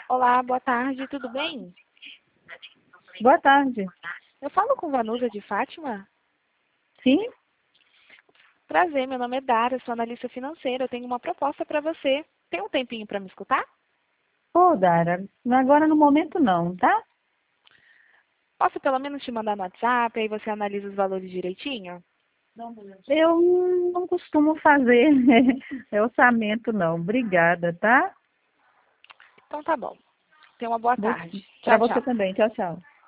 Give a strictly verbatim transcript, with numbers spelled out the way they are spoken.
Olá, boa tarde, tudo bem? Boa tarde. Eu falo com Vanusa de Fátima? Sim? Prazer, meu nome é Dara, sou analista financeira. Eu tenho uma proposta para você. Tem um tempinho para me escutar? Pô, Dara, agora no momento não, tá? Posso pelo menos te mandar no WhatsApp, aí você analisa os valores direitinho? Eu não costumo fazer orçamento não. Obrigada, tá? Então tá bom. Tenha uma boa tarde. Para Tchau, você tchau. também. Tchau, tchau.